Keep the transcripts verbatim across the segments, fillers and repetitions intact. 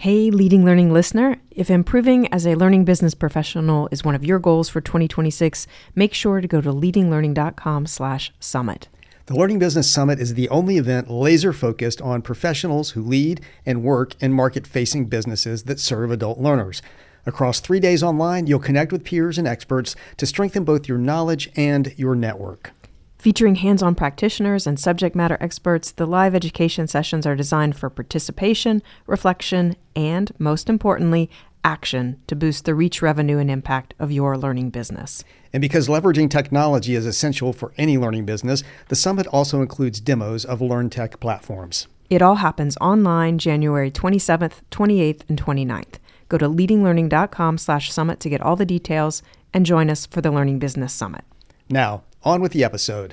Hey, Leading Learning listener, if improving as a learning business professional is one of your goals for twenty twenty-six, make sure to go to leadinglearning.com slash summit. The Learning Business Summit is the only event laser-focused on professionals who lead and work in market-facing businesses that serve adult learners. Across three days online, you'll connect with peers and experts to strengthen both your knowledge and your network. Featuring hands-on practitioners and subject matter experts, the live education sessions are designed for participation, reflection, and, most importantly, action to boost the reach, revenue, and impact of your learning business. And because leveraging technology is essential for any learning business, the summit also includes demos of LearnTech platforms. It all happens online January twenty-seventh, twenty-eighth, and twenty-ninth. Go to leadinglearning.com slash summit to get all the details and join us for the Learning Business Summit. Now, on with the episode.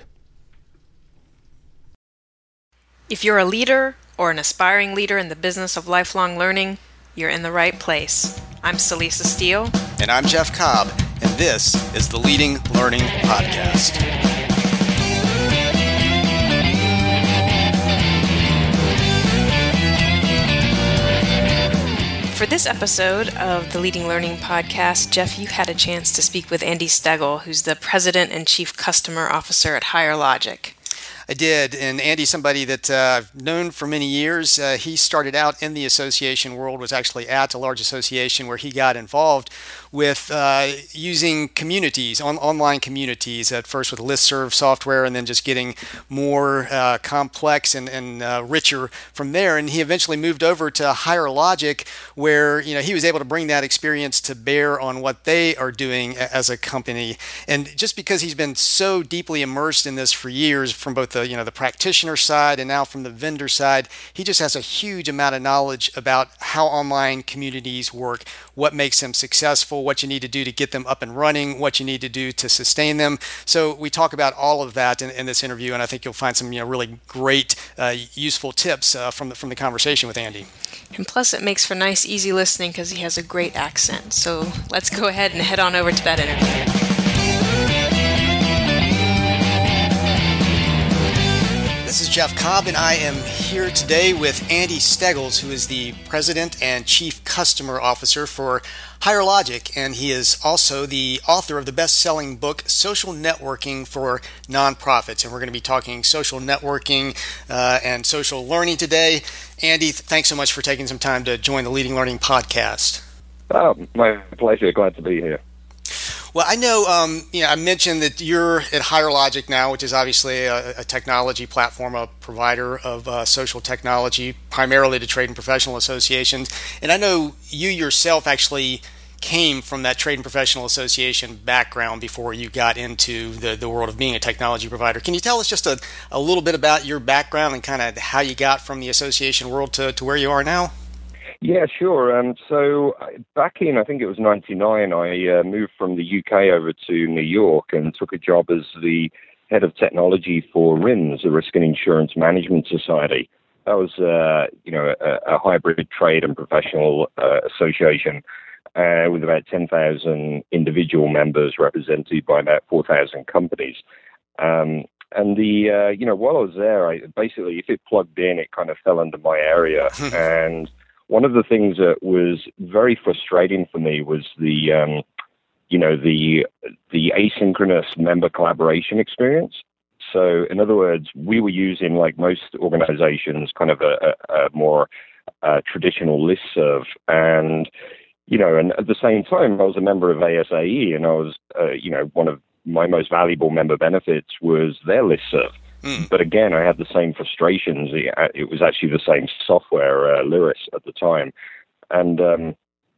If you're a leader or an aspiring leader in the business of lifelong learning, you're in the right place. I'm Celisa Steele. And I'm Jeff Cobb, and this is the Leading Learning Podcast. For this episode of the Leading Learning Podcast, Jeff, you had a chance to speak with Andy Stegall, who's the President and Chief Customer Officer at Higher Logic. I did, and Andy's somebody that uh, I've known for many years. Uh, he started out in the association world, was actually at a large association where he got involved with uh, using communities, on, online communities, at first with listserv software and then just getting more uh, complex and, and uh, richer from there. And he eventually moved over to Higher Logic, where you know he was able to bring that experience to bear on what they are doing as a company. And just because he's been so deeply immersed in this for years, from both the you know the practitioner side and now from the vendor side, he just has a huge amount of knowledge about how online communities work, what makes them successful, what you need to do to get them up and running, what you need to do to sustain them. So we talk about all of that in, in this interview, and I think you'll find some you know really great, uh, useful tips uh, from the, from the conversation with Andy. And plus, it makes for nice, easy listening because he has a great accent. So let's go ahead and head on over to that interview. This is Jeff Cobb, and I am here today with Andy Stegall, who is the President and Chief Customer Officer for Higher Logic, and he is also the author of the best-selling book, Social Networking for Nonprofits. And we're going to be talking social networking uh, and social learning today. Andy, th- thanks so much for taking some time to join the Leading Learning Podcast. Oh, my pleasure. Glad to be here. Well, I know, um, you know, I mentioned that you're at Higher Logic now, which is obviously a, a technology platform, a provider of uh, social technology, primarily to trade and professional associations. And I know you yourself actually came from that trade and professional association background before you got into the, the world of being a technology provider. Can you tell us just a, a little bit about your background and kind of how you got from the association world to, to where you are now? Yeah, sure. Um, so back in, I think it was ninety-nine, I uh, moved from the U K over to New York and took a job as the head of technology for R I M S, the Risk and Insurance Management Society. That was, uh, you know, a, a hybrid trade and professional uh, association uh, with about ten thousand individual members represented by about four thousand companies. Um, and the, uh, you know, while I was there, I basically, if it plugged in, it kind of fell under my area. And one of the things that was very frustrating for me was the, um, you know, the the asynchronous member collaboration experience. So, in other words, we were using, like most organizations, kind of a, a, a more uh, traditional listserv. And, you know, and at the same time, I was a member of A S A E, and I was, uh, you know, one of my most valuable member benefits was their listserv. Mm. But again, I had the same frustrations. It, it was actually the same software, uh, Lyris, at the time. And um,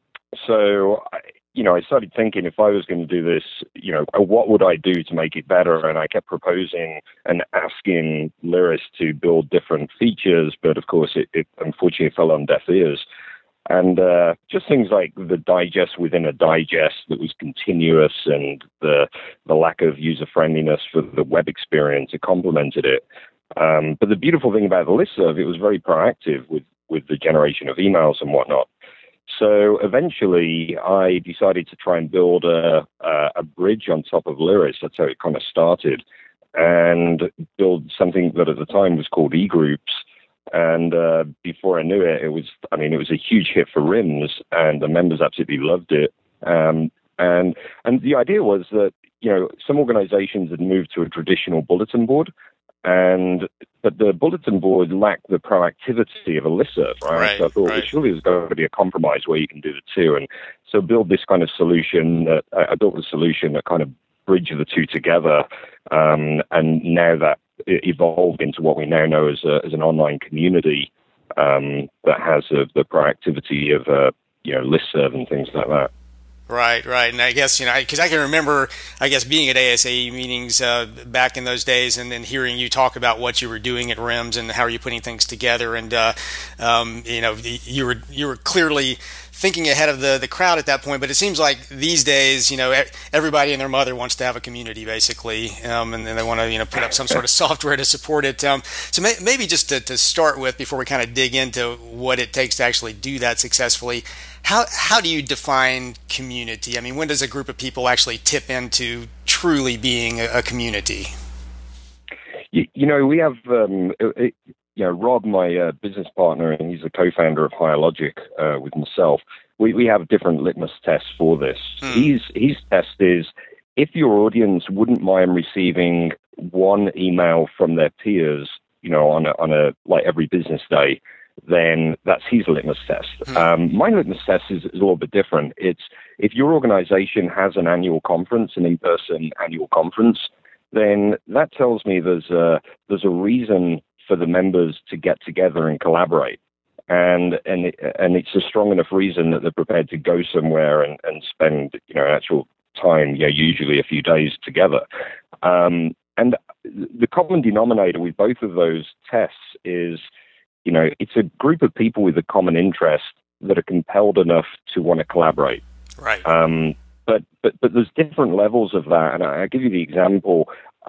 so, I, you know, I started thinking, if I was going to do this, you know, what would I do to make it better? And I kept proposing and asking Lyris to build different features. But of course, it, it unfortunately fell on deaf ears. And uh, just things like the digest within a digest that was continuous, and the the lack of user-friendliness for the web experience, it complemented it. Um, but the beautiful thing about the listserv, it was very proactive with, with the generation of emails and whatnot. So eventually, I decided to try and build a, a, a bridge on top of Lyris. That's how it kind of started. And build something that at the time was called eGroups, And uh, before I knew it, it was, I mean, it was a huge hit for RIMS, and the members absolutely loved it. Um, and and the idea was that, you know, some organizations had moved to a traditional bulletin board, and but the bulletin board lacked the proactivity of a listserv, right? Right, so I thought, right. well, surely there's got to be a compromise where you can do the two. And so build this kind of solution. That, I built a solution that kind of bridged the two together, um, and now that it evolved into what we now know as, a, as an online community um, that has uh, the proactivity of uh, you know, listserv and things like that. Right, right. And I guess, you know, because I, I can remember, I guess, being at A S A E meetings uh, back in those days, and then hearing you talk about what you were doing at RIMS and how are you putting things together. And, uh, um, you know, you were you were clearly thinking ahead of the, the crowd at that point. But it seems like these days, you know, everybody and their mother wants to have a community, basically, um, and then they want to, you know, put up some sort of software to support it. Um, so may, maybe just to, to start with, before we kind of dig into what it takes to actually do that successfully, How how do you define community? I mean, when does a group of people actually tip into truly being a, a community? You, you know, we have, um, it, you know, Rob, my uh, business partner, and he's a co-founder of HireLogic uh, with myself. We we have different litmus tests for this. Hmm. His his test is, if your audience wouldn't mind receiving one email from their peers, you know, on a, on a like every business day, then that's his litmus test. Hmm. Um, my litmus test is, is a little bit different. It's if your organization has an annual conference, an in-person annual conference, then that tells me there's a, there's a reason for the members to get together and collaborate. And and it, and it's a strong enough reason that they're prepared to go somewhere and, and spend, you know, actual time, you know, usually a few days together. Um, and the common denominator with both of those tests is, you know, it's a group of people with a common interest that are compelled enough to want to collaborate. Right. Um, but but but there's different levels of that, and I, I give you the example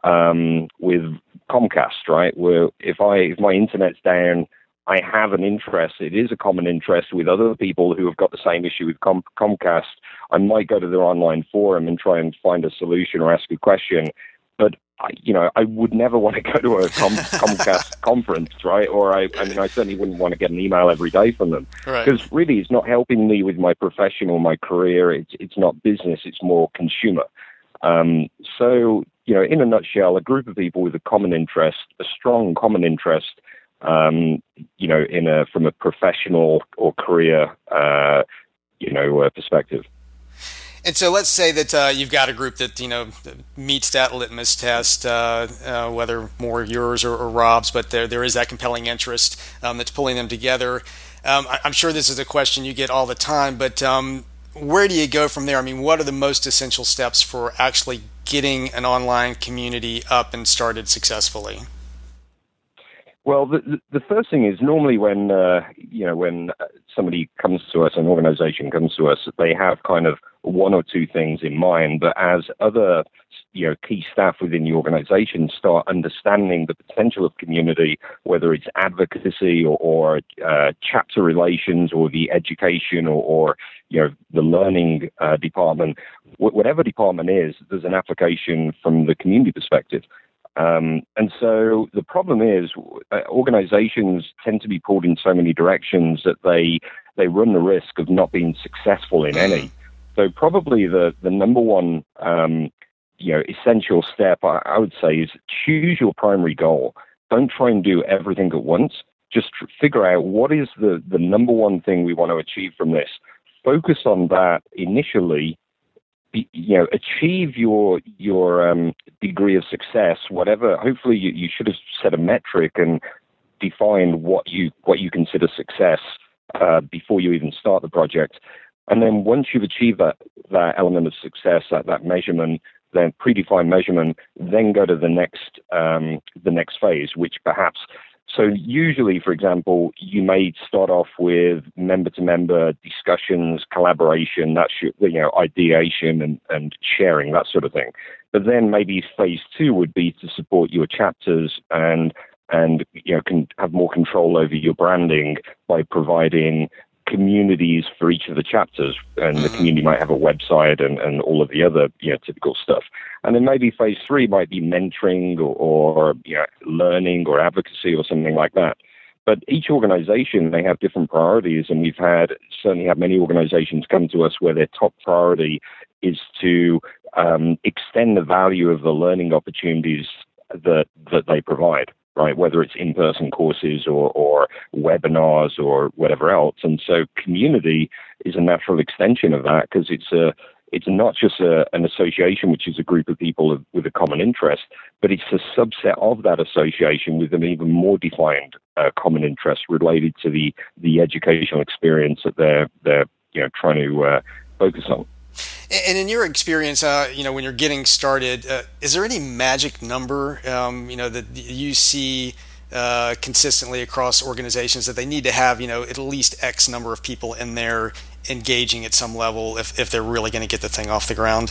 um, with Comcast, right? Where if I if my internet's down, I have an interest. It is a common interest with other people who have got the same issue with Com- Comcast. I might go to their online forum and try and find a solution or ask a question, but I, you know, I would never want to go to a Com- Comcast conference, right? Or I, I mean, I certainly wouldn't want to get an email every day from them, because Right. really, it's not helping me with my profession or my career. It's it's not business. It's more consumer. Um, so, you know, in a nutshell, a group of people with a common interest, a strong common interest, um, you know, in a from a professional or career, uh, you know, uh, perspective. And so let's say that uh, you've got a group that, you know, meets that litmus test, uh, uh, whether more yours or, or Rob's, but there there is that compelling interest um, that's pulling them together. Um, I, I'm sure this is a question you get all the time, but um, where do you go from there? I mean, what are the most essential steps for actually getting an online community up and started successfully? Well, the, the first thing is normally when, uh, you know, when somebody comes to us, an organization comes to us, they have kind of one or two things in mind. But as other, you know, key staff within the organization start understanding the potential of community, whether it's advocacy or, or uh, chapter relations or the education or, or you know, the learning uh, department, wh- whatever department is, there's an application from the community perspective. Um, and so the problem is uh, organizations tend to be pulled in so many directions that they they run the risk of not being successful in any. So probably the, the number one um, you know essential step, I, I would say, is choose your primary goal. Don't try and do everything at once. Just tr- figure out what is the, the number one thing we want to achieve from this. Focus on that initially. You know, achieve your your um, degree of success, whatever. Hopefully, you, you should have set a metric and defined what you what you consider success uh, before you even start the project. And then once you've achieved that that element of success, that that measurement, then predefined measurement, then go to the next um, the next phase, which perhaps. So usually, for example, you may start off with member-to-member discussions, collaboration, that's you know, ideation and, and sharing, that sort of thing. But then maybe phase two would be to support your chapters and and you know can have more control over your branding by providing communities for each of the chapters, and the community might have a website and, and all of the other you know typical stuff. And then maybe phase three might be mentoring or, or you know learning or advocacy or something like that. But each organization, they have different priorities, and we've had certainly had many organizations come to us where their top priority is to um, extend the value of the learning opportunities that that they provide, right? Whether it's in-person courses or, or webinars or whatever else. And so community is a natural extension of that, because it's a It's not just a, an association, which is a group of people of, with a common interest, but it's a subset of that association with an even more defined uh, common interest related to the, the educational experience that they're they're you know trying to uh, focus on. And in your experience, uh, you know, when you're getting started, uh, is there any magic number, um, you know, that you see uh, consistently across organizations that they need to have, you know, at least X number of people in there engaging at some level if, if they're really going to get the thing off the ground?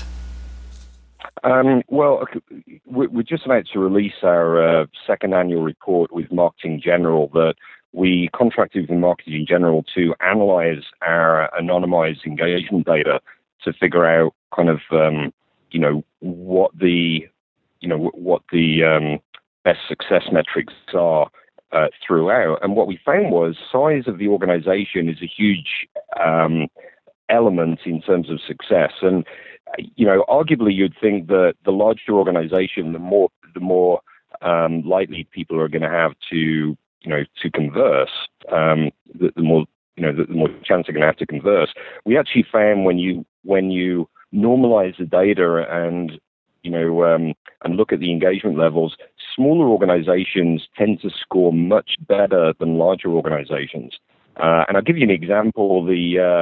Um, well, we're just about to release our uh, second annual report with Marketing General that we contracted with Marketing General to analyze our anonymized engagement data to figure out kind of, um, you know, what the, you know, what the um, best success metrics are uh, throughout. And what we found was size of the organization is a huge um, element in terms of success. And, you know, arguably you'd think that the larger organization, the more, the more um, likely people are going to have to, you know, to converse, um, the, the more, you know, the, the more chance they're going to have to converse. We actually found when you, when you normalize the data and, you know, um, and look at the engagement levels, smaller organizations tend to score much better than larger organizations. Uh, and I'll give you an example. The uh,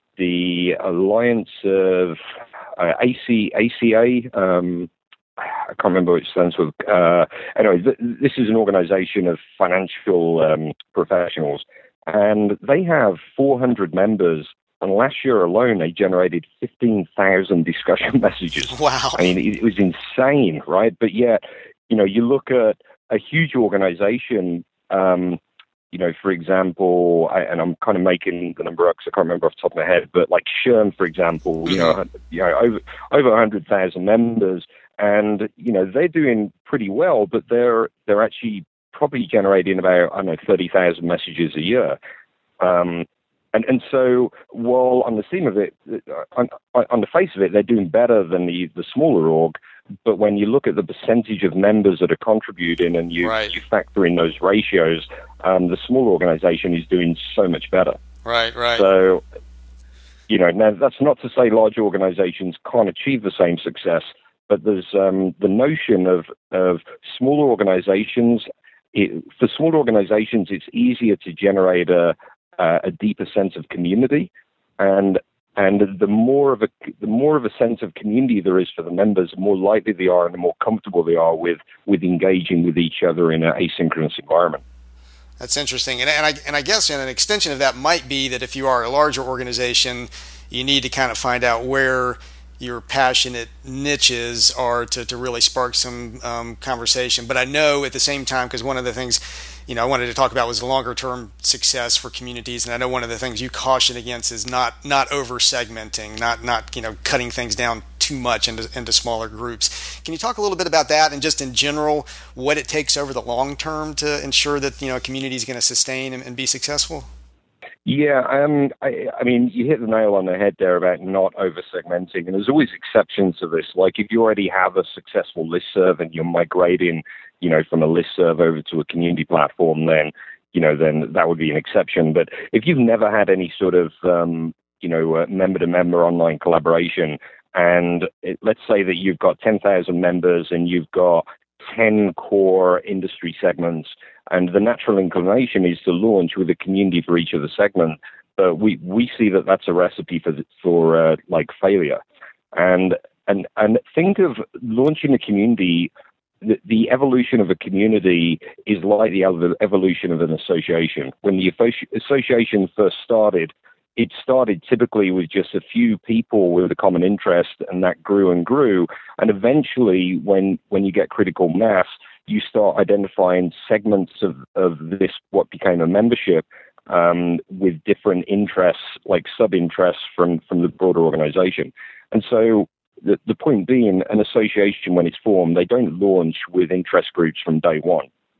the Alliance of uh, A C A, um, I can't remember what it stands for. Uh, anyway, th- this is an organization of financial um, professionals, and they have four hundred members. And last year alone, they generated fifteen thousand discussion messages. Wow. I mean, it, it was insane, right? But yet, you know, you look at a huge organization, um, you know, for example, I, and I'm kind of making the number up because I can't remember off the top of my head, but like SHRM, for example, you know, you know, over over one hundred thousand members, and, you know, they're doing pretty well, but they're they're actually probably generating about, I don't know, thirty thousand messages a year. Um, And and so, while on the theme of it, on, on the face of it, they're doing better than the, the smaller org, but when you look at the percentage of members that are contributing and you, right. you factor in those ratios, um, the smaller organization is doing so much better. Right, right. So, you know, now that's not to say large organizations can't achieve the same success, but there's um, the notion of, of smaller organizations. It, for smaller organizations, it's easier to generate a Uh, a deeper sense of community, and and the more of a the more of a sense of community there is for the members, the more likely they are and the more comfortable they are with with engaging with each other in an asynchronous environment. That's interesting, and and I and I guess an extension of that might be that if you are a larger organization, you need to kind of find out where your passionate niches are to to really spark some um, conversation. But I know at the same time, because one of the things, you know, I wanted to talk about was the longer term success for communities. And I know one of the things you caution against is not, not over segmenting, not, not, you know, cutting things down too much into, into smaller groups. Can you talk a little bit about that and just in general, what it takes over the long term to ensure that, you know, a community is going to sustain and, and be successful? Yeah, um, I, I mean, you hit the nail on the head there about not over segmenting. And there's always exceptions to this. Like if you already have a successful listserv and you're migrating, you know, from a listserv over to a community platform, then, you know, then that would be an exception. But if you've never had any sort of, um, you know, uh, member-to-member online collaboration, and it, let's say that you've got ten thousand members and you've got ten core industry segments, and the natural inclination is to launch with a community for each of the segment, but we, we see that that's a recipe for, for uh, like failure. And, and, and think of launching a community. The, the evolution of a community is like the evolution of an association. When the association first started, it started typically with just a few people with a common interest, and that grew and grew. And eventually, when, when you get critical mass, you start identifying segments of, of this, what became a membership, um, with different interests, like sub-interests from, from the broader organization. And so The, the point being, an association, when it's formed, they don't launch with interest groups from day one.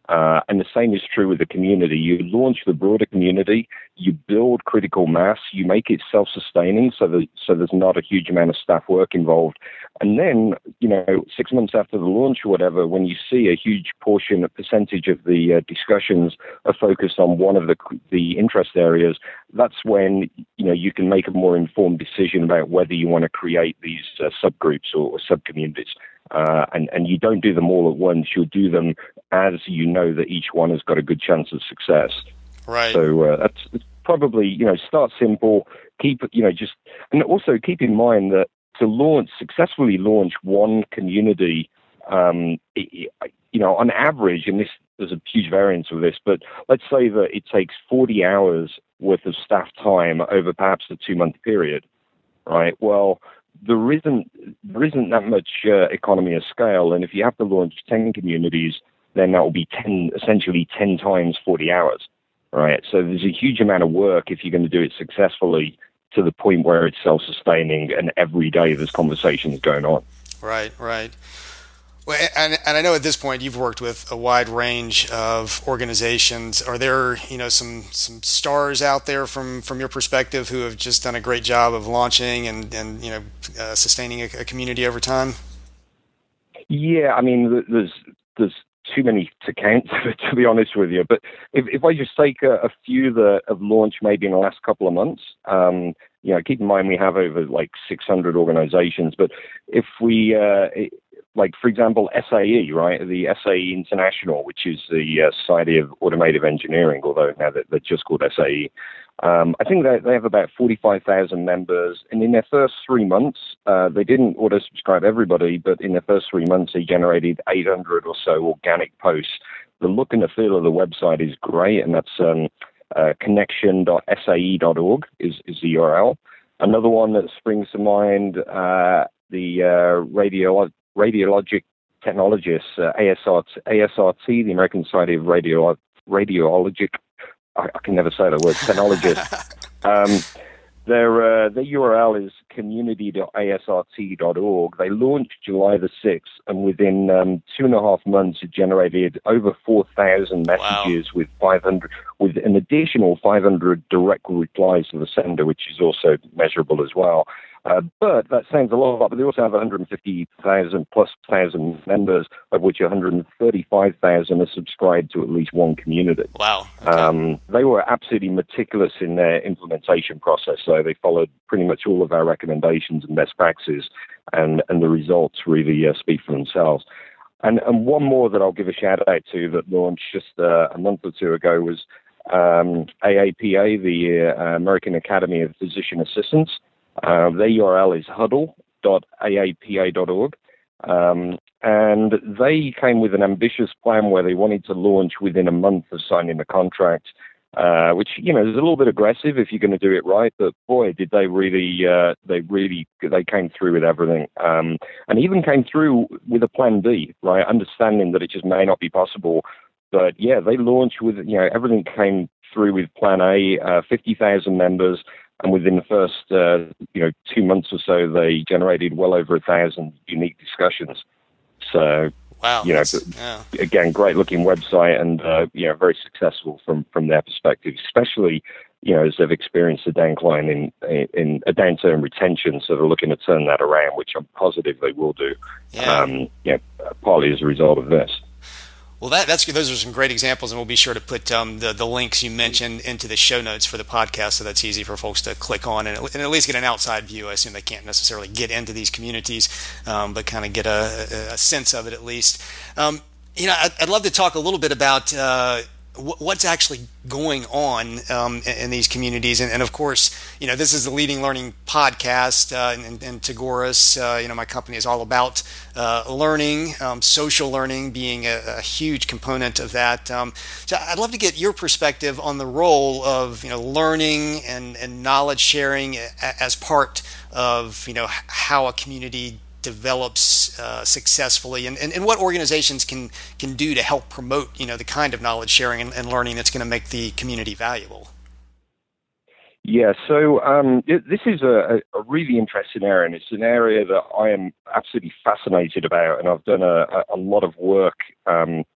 Uh, and the same is true with the community. You launch the broader community, you build critical mass, you make it self-sustaining so that so there's not a huge amount of staff work involved. And then, you know, six months after the launch or whatever, when you see a huge portion, a percentage of the uh, discussions are focused on one of the the interest areas, that's when, you know, you can make a more informed decision about whether you want to create these uh, subgroups or, or sub-communities. Uh, and, and you don't do them all at once. You'll do them as you know that each one has got a good chance of success. Right. So uh, that's, that's probably, you know, start simple, keep, you know, just, and also keep in mind that to launch, successfully launch one community, um, it, you know, on average, and this, there's a huge variance with this, but let's say that it takes forty hours worth of staff time over perhaps a two-month period, right? Well, there isn't there isn't that much uh, economy of scale, and if you have to launch ten communities, then that will be ten, essentially ten times forty hours, right? So there's a huge amount of work if you're going to do it successfully to the point where it's self-sustaining and every day there's conversations going on. Right, right. Well, and, and I know at this point you've worked with a wide range of organizations. Are there, you know, some some stars out there from, from your perspective who have just done a great job of launching and, and you know, uh, sustaining a, a community over time? Yeah, I mean, there's there's too many to count, to be honest with you. But if, if I just take a, a few that have launched maybe in the last couple of months, um, you know, keep in mind we have over like six hundred organizations. But if we... Uh, it, Like, for example, S A E, right? The S A E International, which is the uh, Society of Automotive Engineering, although now they're just called S A E. Um, I think they, they have about forty-five thousand members. And in their first three months, uh, they didn't auto-subscribe everybody, but in their first three months, they generated eight hundred or so organic posts. The look and the feel of the website is great, and that's um, uh, connection dot S A E dot org is, is the U R L. Another one that springs to mind, uh, the uh, radio... Radiologic Technologists, uh, A S R T, A S R T, the American Society of Radio, Radiologic, I, I can never say the word, technologists. um, their, uh, their U R L is community dot A S R T dot org. They launched July the sixth, and within um, two and a half months, it generated over four thousand messages. Wow. with five hundred, with an additional five hundred direct replies to the sender, which is also measurable as well. Uh, but that sounds a lot, but they also have one hundred fifty thousand plus thousand members, of which one hundred thirty-five thousand are subscribed to at least one community. Wow. Okay. Um, they were absolutely meticulous in their implementation process, so they followed pretty much all of our recommendations and best practices, and, and the results really uh, speak for themselves. And, and one more that I'll give a shout out to that launched just uh, a month or two ago was um, A A P A, the uh, American Academy of Physician Assistants. Uh, their U R L is huddle dot A A P A dot org. Um, and they came with an ambitious plan where they wanted to launch within a month of signing the contract, uh, which, you know, is a little bit aggressive if you're going to do it right. But boy, did they really, uh, they really, they came through with everything. Um, and even came through with a plan B, right? Understanding that it just may not be possible. But yeah, they launched with, you know, everything came through with plan A, uh, fifty thousand members. And within the first, uh, you know, two months or so, they generated well over a thousand unique discussions. So, wow, you know, yeah. again, great looking website, and uh, you know, very successful from from their perspective, especially, you know, as they've experienced a decline in in a downturn in retention, so they're looking to turn that around, which I'm positive they will do. Yeah. Um, you know, partly as a result of this. Well, that, that's those are some great examples, and we'll be sure to put um, the, the links you mentioned into the show notes for the podcast, so that's easy for folks to click on and, and at least get an outside view. I assume they can't necessarily get into these communities, um, but kind of get a, a sense of it at least. Um, you know, I'd, I'd love to talk a little bit about uh, what's actually going on um, in, in these communities. And, and of course, you know, this is the Leading Learning podcast, uh, and, and Tagoras, uh, you know, my company is all about uh, learning, um, social learning being a, a huge component of that. Um, so I'd love to get your perspective on the role of, you know, learning and, and knowledge sharing as part of, you know, how a community develops uh, successfully, and, and, and what organizations can can do to help promote, you know, the kind of knowledge sharing and, and learning that's going to make the community valuable. Yeah, so um, this is a, a really interesting area, and it's an area that I am absolutely fascinated about, and I've done a, a lot of work um,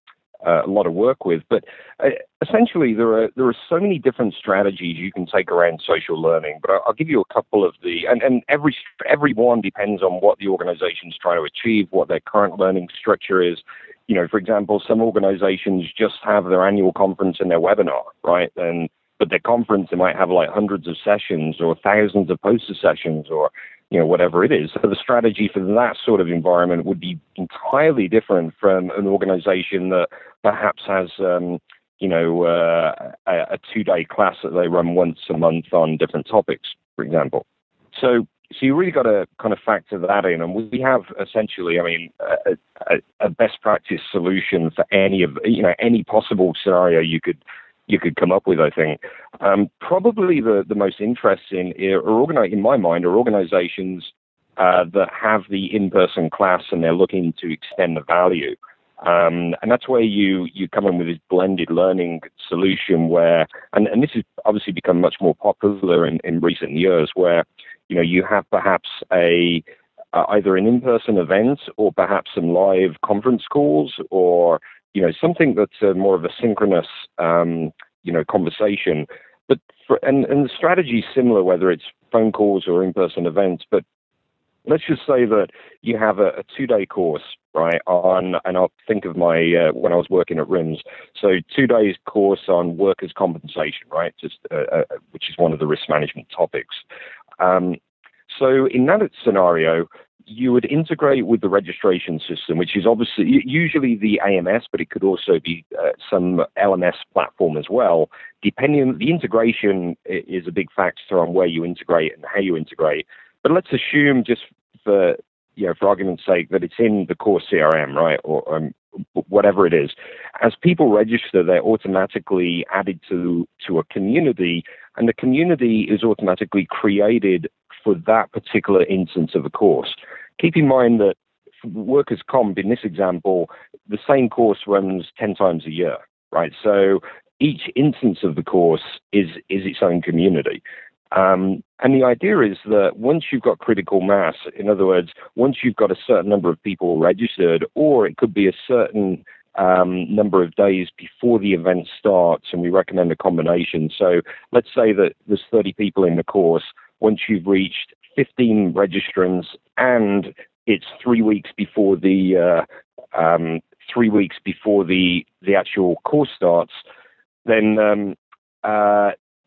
uh, a lot of work with. But uh, essentially, there are there are so many different strategies you can take around social learning. But I'll, I'll give you a couple of the, and, and every every one depends on what the organization's trying to achieve, what their current learning structure is. You know, for example, some organizations just have their annual conference and their webinar, right? And but their conference, they might have like hundreds of sessions or thousands of poster sessions or, you know, whatever it is. So the strategy for that sort of environment would be entirely different from an organization that perhaps has, um, you know, uh, a, a two-day class that they run once a month on different topics, for example. So So you really got to kind of factor that in. And we have essentially, I mean, a, a, a best practice solution for any of, you know, any possible scenario you could you could come up with, I think. Um, probably the, the most interesting, are organi- in my mind, are organizations uh, that have the in-person class and they're looking to extend the value. Um, and that's where you, you come in with this blended learning solution where, and, and this has obviously become much more popular in, in recent years, where, you know, you have perhaps a uh, either an in-person event or perhaps some live conference calls or, you know, something that's uh, more of a synchronous, um, you know, conversation. But for, and, and the strategy is similar, whether it's phone calls or in-person events. But let's just say that you have a, a two-day course, right, on, and I'll think of my, uh, when I was working at RIMS, so two days course on workers' compensation, right, just uh, uh, which is one of the risk management topics. Um, so in that scenario, you would integrate with the registration system, which is obviously usually the A M S, but it could also be uh, some L M S platform as well. Depending, the integration is a big factor on where you integrate and how you integrate. But let's assume, just for you know, for argument's sake, that it's in the core C R M, right, or um, whatever it is. As people register, they're automatically added to to a community, and the community is automatically created for that particular instance of a course. Keep in mind that workers' comp, in this example, the same course runs ten times a year, right? So each instance of the course is is its own community. Um, and the idea is that once you've got critical mass, in other words, once you've got a certain number of people registered, or it could be a certain um, number of days before the event starts, and we recommend a combination. So let's say that there's thirty people in the course. Once you've reached fifteen registrants and it's three weeks before the uh, um, three weeks before the the actual course starts, then um, uh,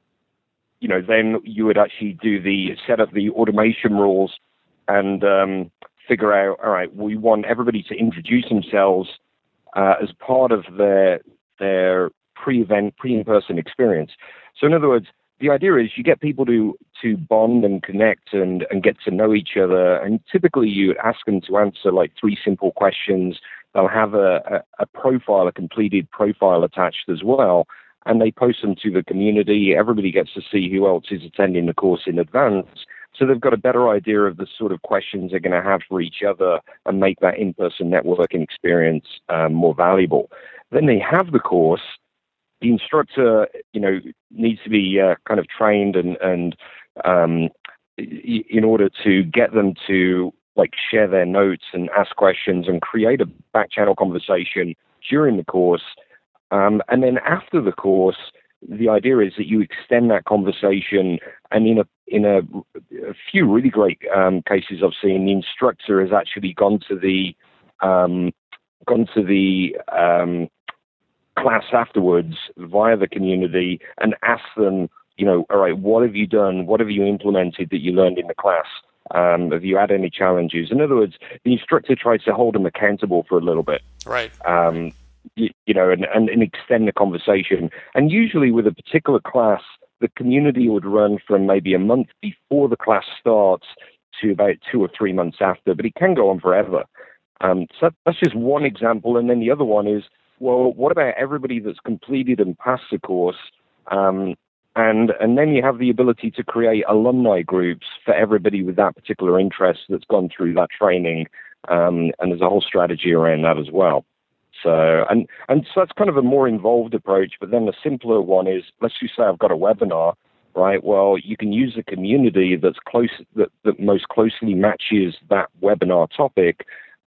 you know, then you would actually do the set up the automation rules and um, figure out, all right, we want everybody to introduce themselves uh, as part of their their pre-event, pre-in-person experience. So in other words, the idea is you get people to to bond and connect and, and get to know each other. And typically you ask them to answer like three simple questions. They'll have a, a, a profile, a completed profile attached as well. And they post them to the community. Everybody gets to see who else is attending the course in advance. So they've got a better idea of the sort of questions they're going to have for each other and make that in-person networking experience um, more valuable. Then they have the course. The instructor, you know, needs to be uh, kind of trained and, and um, in order to get them to like share their notes and ask questions and create a back channel conversation during the course. Um, and then after the course, the idea is that you extend that conversation, and in a in a, a few really great um, cases I've seen, the instructor has actually gone to the um, gone to the um, class afterwards via the community and asked them, you know, all right, what have you done? What have you implemented that you learned in the class? Um, have you had any challenges? In other words, the instructor tries to hold them accountable for a little bit. Right. Um, You, you know, and, and, and extend the conversation. And usually with a particular class, the community would run from maybe a month before the class starts to about two or three months after, but it can go on forever. Um, so that's just one example. And then the other one is, well, what about everybody that's completed and passed the course? Um, and and then you have the ability to create alumni groups for everybody with that particular interest that's gone through that training. Um, and there's a whole strategy around that as well. So, and, and so that's kind of a more involved approach, but then the simpler one is, let's just say I've got a webinar, right? Well, you can use a community that's close, that, that most closely matches that webinar topic,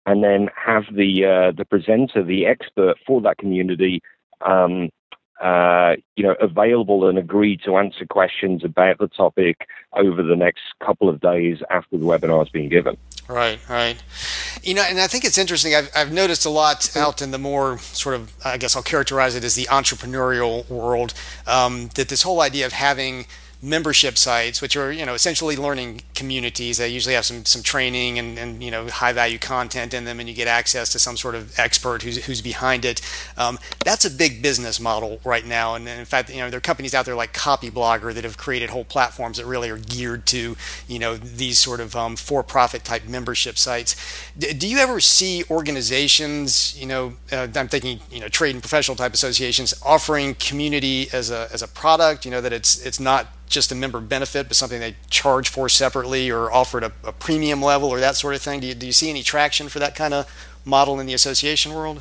and then have the uh, the presenter, the expert for that community, um, uh, you know, available and agree to answer questions about the topic over the next couple of days after the webinar has been given. Right, right. You know, and I think it's interesting. I've, I've noticed a lot out in the more sort of, I guess I'll characterize it as the entrepreneurial world, um, that this whole idea of having membership sites, which are, you know, essentially learning communities. They usually have some some training and, and you know, high value content in them, and you get access to some sort of expert who's who's behind it. Um, that's a big business model right now, and, and in fact, you know, there are companies out there like Copyblogger that have created whole platforms that really are geared to, you know, these sort of um, for-profit type membership sites. D- do you ever see organizations, you know, uh, I'm thinking, you know, trade and professional type associations offering community as a as a product? You know, that it's it's not just a member benefit, but something they charge for separately or offer at a, a premium level or that sort of thing? Do you, do you see any traction for that kind of model in the association world?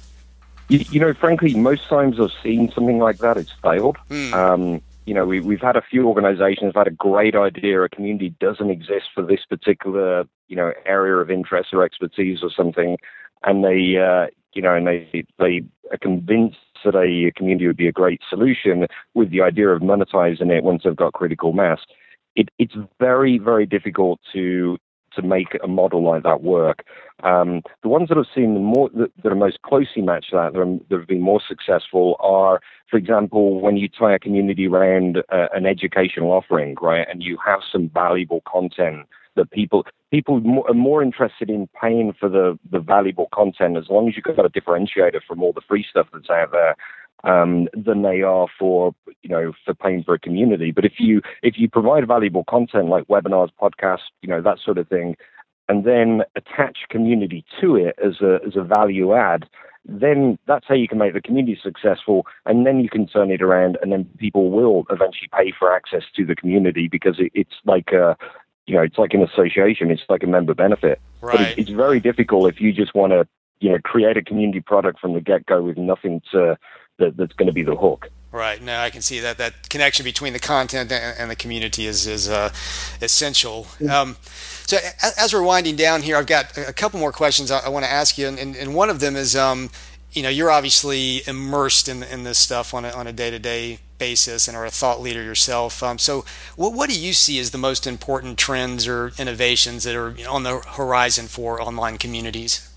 You, you know, frankly, most times I've seen something like that, it's failed. Mm. Um, you know, we, we've had a few organizations have had a great idea, a community doesn't exist for this particular, you know, area of interest or expertise or something, and they, uh, you know, and they, they are convinced that a community would be a great solution with the idea of monetizing it once they've got critical mass. It, it's very, very difficult to to make a model like that work. Um, the ones that I've seen the more that, that are most closely matched to that, that, are, that have been more successful are, for example, when you tie a community around uh, an educational offering, right, and you have some valuable content that people people are more interested in paying for the, the valuable content as long as you've got a differentiator from all the free stuff that's out there, um, than they are for, you know, for paying for a community. But if you if you provide valuable content like webinars, podcasts, you know, that sort of thing, and then attach community to it as a as a value add, then that's how you can make the community successful, and then you can turn it around, and then people will eventually pay for access to the community because it, it's like a You know, it's like an association. It's like a member benefit. Right. But it, it's very difficult if you just want to, you know, create a community product from the get-go with nothing to that, that's going to be the hook. Right. No, I can see that that connection between the content and, and the community is is uh, essential. Um, so as we're winding down here, I've got a couple more questions I, I want to ask you, and, and, and one of them is, um, you know, you're obviously immersed in in this stuff on a, on a day-to-day basis and are a thought leader yourself. Um, so what, what do you see as the most important trends or innovations that are, you know, on the horizon for online communities?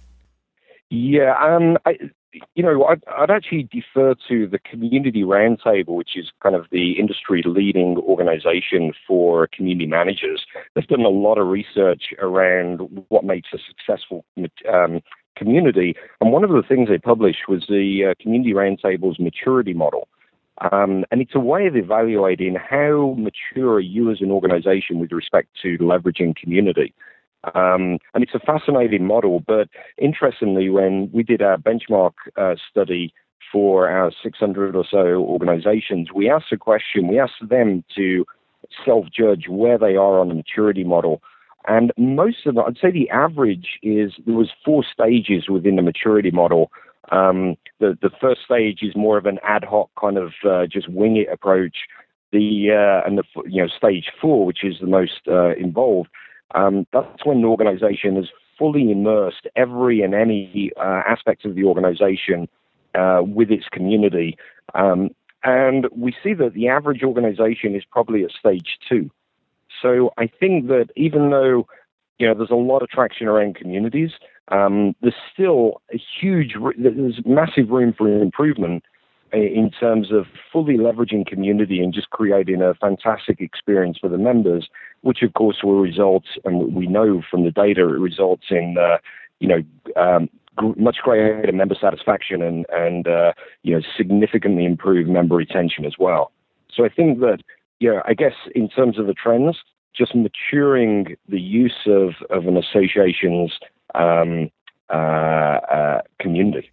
Yeah, um, I, you know, I'd, I'd actually defer to the Community Roundtable, which is kind of the industry-leading organization for community managers. They've done a lot of research around what makes a successful um, community, and one of the things they published was the uh, Community Roundtable's maturity model. Um, and it's a way of evaluating how mature are you as an organization with respect to leveraging community. Um, and it's a fascinating model, but interestingly, when we did our benchmark uh, study for our six hundred or so organizations, we asked a question, we asked them to self-judge where they are on the maturity model. And most of them, I'd say the average is, there was four stages within the maturity model. Um, the, the first stage is more of an ad hoc kind of uh, just wing it approach. The uh, and the you know stage four, which is the most uh, involved, um, that's when the organization is fully immersed every and any uh, aspect of the organization uh, with its community. Um, and we see that the average organization is probably at stage two. So I think that even though, you know, there's a lot of traction around communities, um, there's still a huge, there's massive room for improvement in terms of fully leveraging community and just creating a fantastic experience for the members, which of course will result, and we know from the data, it results in, uh, you know, um, much greater member satisfaction and, and uh, you know, significantly improved member retention as well. So I think that, yeah, I guess in terms of the trends, just maturing the use of, of an association's um, uh, uh, community.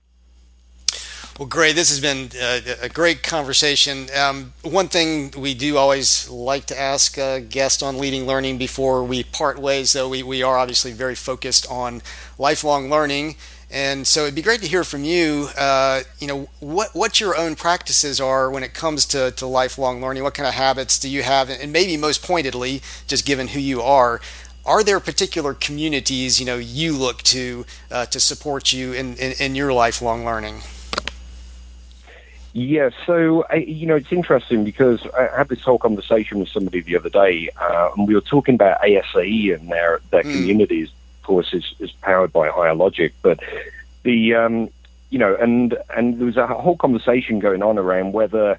Well, great. This has been a, a great conversation. Um, one thing we do always like to ask a guest on Leading Learning before we part ways, though we, we are obviously very focused on lifelong learning. And so it'd be great to hear from you, uh, you know, what, what your own practices are when it comes to, to lifelong learning. What kind of habits do you have? And maybe most pointedly, just given who you are, are there particular communities, you know, you look to uh, to support you in, in, in your lifelong learning? Yeah, so, I, you know, it's interesting because I had this whole conversation with somebody the other day, uh, and we were talking about A S A E and their, their mm. communities. Of course, is, is powered by Higher Logic, but the, um, you know, and and there was a whole conversation going on around whether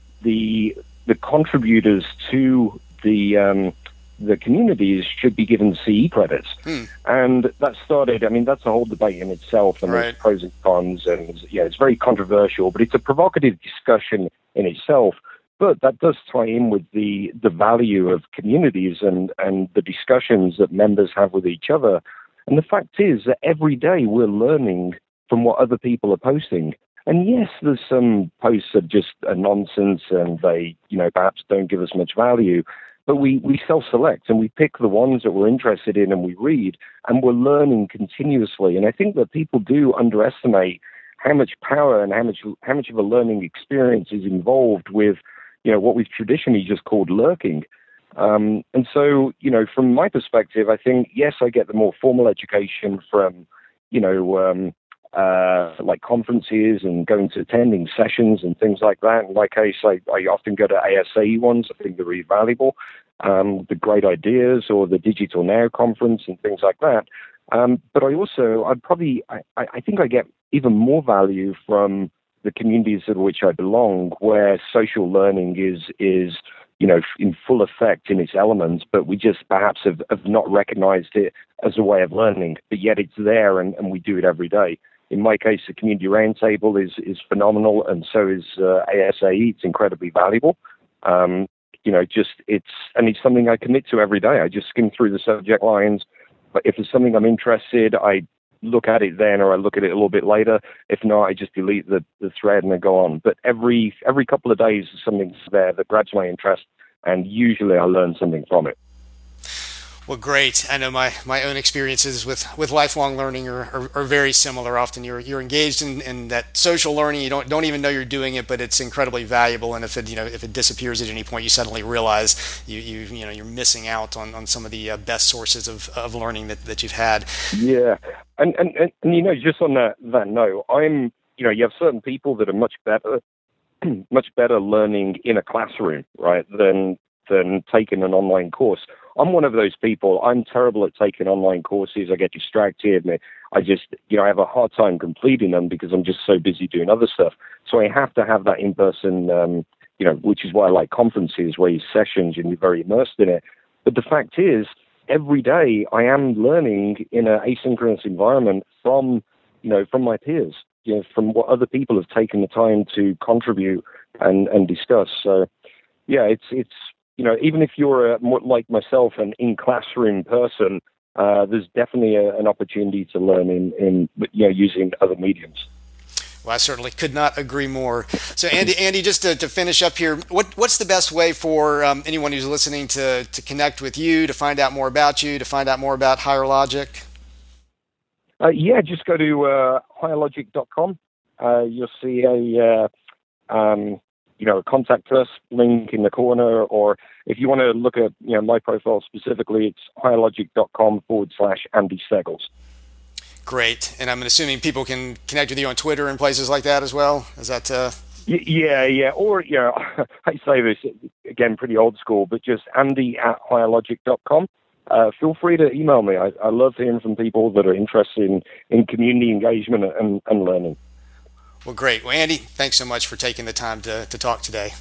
the the contributors to the um, the communities should be given C E credits. Hmm. And that started, I mean, that's a whole debate in itself, and right. there's pros and cons, and yeah, it's very controversial, but it's a provocative discussion in itself. But that does tie in with the, the value of communities and, and the discussions that members have with each other. And the fact is that every day we're learning from what other people are posting. And yes, there's some posts that just are nonsense and they, you know, perhaps don't give us much value. But we, we self-select and we pick the ones that we're interested in and we read, and we're learning continuously. And I think that people do underestimate how much power and how much how much of a learning experience is involved with, you know, what we've traditionally just called lurking. Um, and so, you know, from my perspective, I think, yes, I get the more formal education from, you know, um, uh, like conferences and going to attending sessions and things like that. In my case, I, I often go to A S A E ones. I think they're really valuable. Um, the Great Ideas or the Digital Now conference and things like that. Um, but I also, I'd probably, I, I think I get even more value from the communities to which I belong, where social learning is, is, you know, in full effect in its elements, but we just perhaps have, have not recognized it as a way of learning, but yet it's there and, and we do it every day. In my case, the Community Roundtable is, is phenomenal, and so is uh, A S A E. It's incredibly valuable. Um, you know, just it's, and it's something I commit to every day. I just skim through the subject lines. But if there's something I'm interested, I look at it then, or I look at it a little bit later. If not, I just delete the, the thread and I go on. But every every couple of days, something's there that grabs my interest, and usually I learn something from it. Well, great. I know my, my own experiences with, with lifelong learning are, are, are very similar. Often you're you're engaged in, in that social learning. You don't don't even know you're doing it, but it's incredibly valuable. And if it you know if it disappears at any point, you suddenly realize you you you know you're missing out on, on some of the uh, best sources of, of learning that, that you've had. Yeah, and, and and and you know, just on that that note, I'm you know you have certain people that are much better much better learning in a classroom, right, than than taking an online course. I'm one of those people. I'm terrible at taking online courses. I get distracted. And I just, you know, I have a hard time completing them because I'm just so busy doing other stuff. So I have to have that in-person, um, you know, which is why I like conferences where you sessions and you're very immersed in it. But the fact is, every day I am learning in an asynchronous environment from, you know, from my peers, you know, from what other people have taken the time to contribute and, and discuss. So, yeah, it's, it's, you know, even if you're a, more like myself, an in-classroom person, uh, there's definitely a, an opportunity to learn in, in, you know, using other mediums. Well, I certainly could not agree more. So, Andy, Andy, just to, to finish up here, what, what's the best way for um, anyone who's listening to, to connect with you, to find out more about you, to find out more about Higher Logic? Uh, yeah, just go to uh, higher logic dot com. Uh, you'll see a... Uh, um, you know, contact us link in the corner, or if you want to look at, you know, my profile specifically, it's higher logic dot com forward slash Andy Steggles. Great. And I'm assuming people can connect with you on Twitter and places like that as well. Is that, uh, y- yeah, yeah. Or, you know, I say this again, pretty old school, but just Andy at higher logic dot com. Uh, feel free to email me. I, I love hearing from people that are interested in, in community engagement and, and learning. Well, great. Well, Andy, thanks so much for taking the time to, to talk today.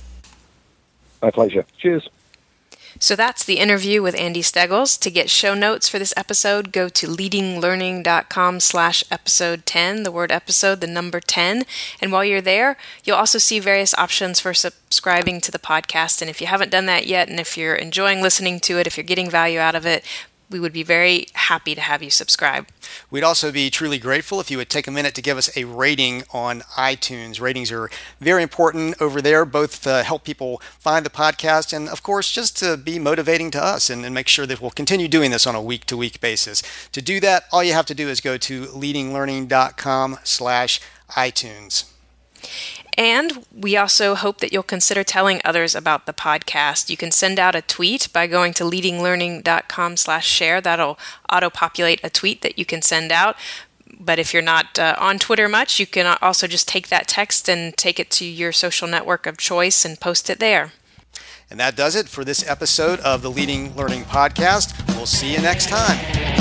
My pleasure. Cheers. So that's the interview with Andy Steggles. To get show notes for this episode, go to leadinglearning.com slash episode 10, the word episode, the number ten. And while you're there, you'll also see various options for subscribing to the podcast. And if you haven't done that yet, and if you're enjoying listening to it, if you're getting value out of it, we would be very happy to have you subscribe. We'd also be truly grateful if you would take a minute to give us a rating on iTunes. Ratings are very important over there, both to help people find the podcast and, of course, just to be motivating to us and, and make sure that we'll continue doing this on a week-to-week basis. To do that, all you have to do is go to leadinglearning.com slash iTunes. And we also hope that you'll consider telling others about the podcast. You can send out a tweet by going to leadinglearning.com slash share. That'll auto-populate a tweet that you can send out. But if you're not uh, on Twitter much, you can also just take that text and take it to your social network of choice and post it there. And that does it for this episode of the Leading Learning Podcast. We'll see you next time.